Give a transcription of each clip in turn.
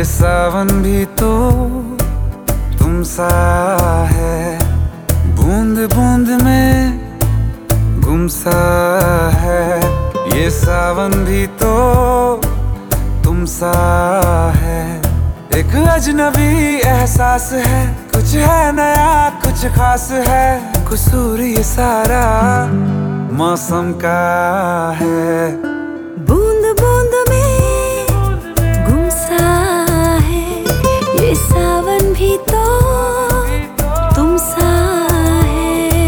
सावन भी तो तुम सा है, बूंद बूंद में गुम सा है। ये सावन भी तो तुम सा है, एक अजनबी एहसास है। कुछ है नया, कुछ खास है, कसूर ये सारा मौसम का है। बूंद बूंद में गुम सा है, ये सावन भी तो तुम सा है।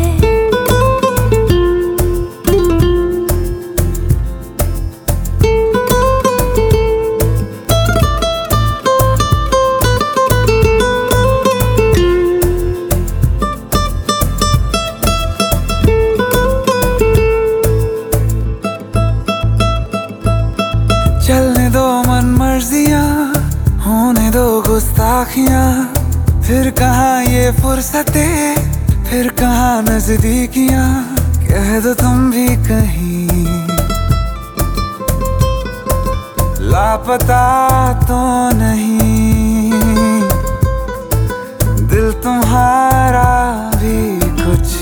चलने दो मन मर्जियां, होने दो गुस्ताखियां, फिर कहाँ ये फुर्सतें, फिर कहाँ नजदीकियां। कह दो तुम भी कहीं लापता तो नहीं, दिल तुम्हारा भी कुछ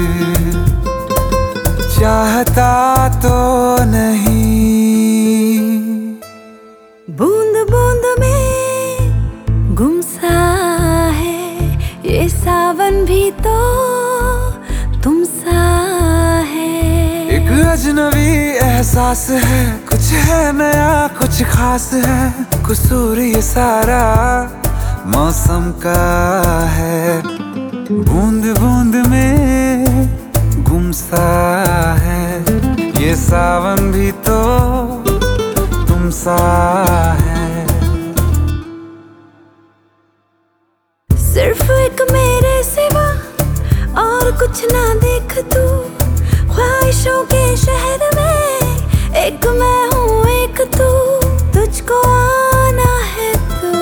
चाहता तो नहीं। बूंद बूंद में गुम सा है, ये सावन भी तो तुम सा है। एक अजनबी एहसास है, कुछ है नया, कुछ खास है, कसूर ये सारा मौसम का है। बूंद बूंद में गुम सा है, ये सावन भी तो तुम सा है। सिर्फ एक मेरे सिवा और कुछ ना देख तू, ख्वाहिशों के शहर में एक मैं हूँ एक तू। तुझको आना है तो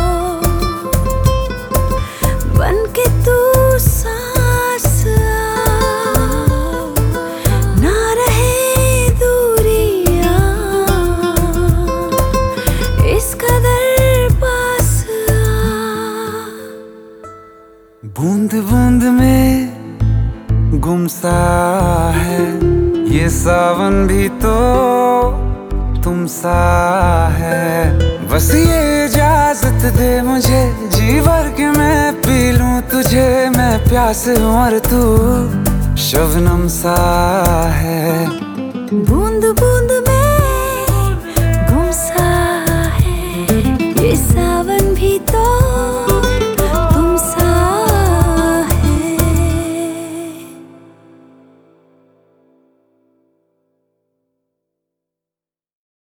बन के तू सांस आ, ना रहे दूरियां इस कदर पास आ। बूंद बूंद में गुम सा है, ये सावन भी तो तुम सा है। बस ये इजाजत दे मुझे, जी भर के मैं पी लूं तुझे। मैं प्यास और तू शबनम सा है।